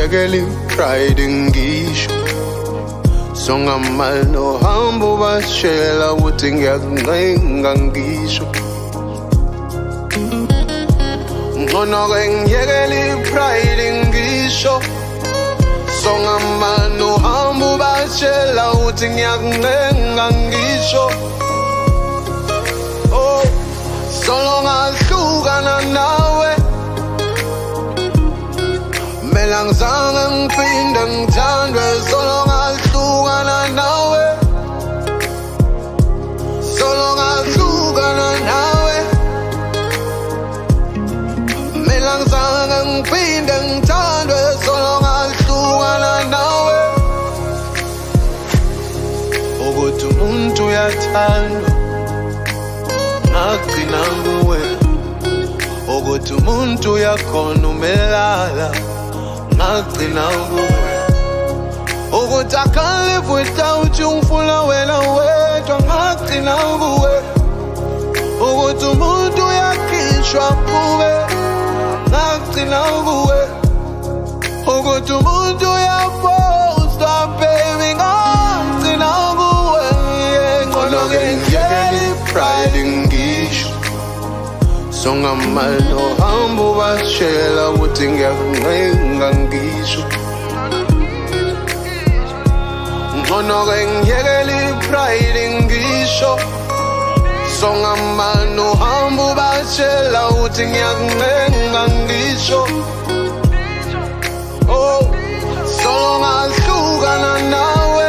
ngiyekela pride ngisho songamal no hambo bashela uthi ngiyakuncenga ngisho ngcono ke ngiyekela pride ngisho songamal no hambo bashela uthi ngiyakuncenga ngisho oh solo ngahlukana nawe Melangzange ngiphinde ngithandwe solo ngahlukana nawe Solo ngahlukana nawe Melangzange ngiphinde ngithandwe solo ngahlukana nawe Ukuthi umuntu uyathandwa ngagcina nguwe Ukuthi umuntu uyakhona umelala ngagcina kuwe Ukuthi I can't live without you ngifuna wena wedwa ngagcina kuwe Ukuthi umuntu uyakhishwa kuwe ngagcina kuwe Ukuthi umuntu uyapostwa baby ngagcina kuwe Ngcono ke ngiyekela pride ngisho songamal no hambo bashela uthi ngiyakuncenga ngisho ngcono ke ngiyekela pride ngisho songamal no hambo bashela uthi ngiyakuncenga ngisho oh solo ngahlukana nawe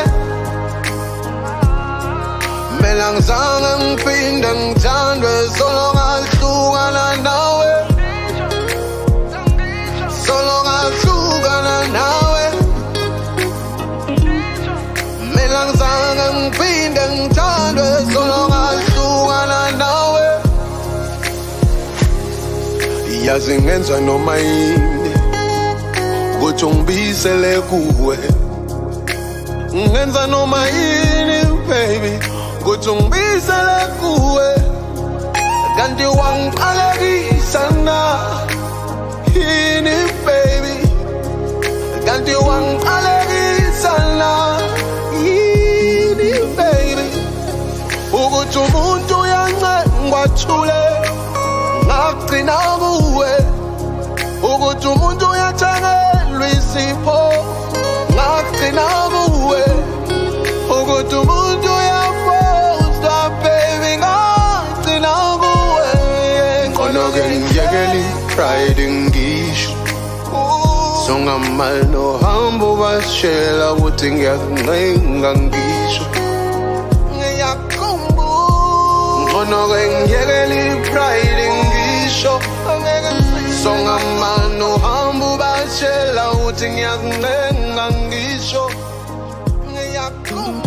Melangzange ngiphinde ngithandwe solo ngahlukana nawe Solo ngahlukana nawe Melangzange ngiphinde ngithandwe solo ngahlukana nawe Yazi ngenza noma yini ukuthi ungibisele kuwe Ngenza noma yini baby ukuthi ungibisele kuwe kanti wangiqalekisa na yini baby kanti wangiqalekisa na yini baby ukuthi umuntu uyancengwa thule ngagcina kuwe ukuthi umuntu uyathengelwa isipho ngagcina kuwe ukuthi umuntu pride ngisho songamal no hambo bashela uthi ngiyakuncenga ngisho ngcono ke ngiyekela pride ngisho songamal no hambo bashela uthi ngiyakuncenga ngisho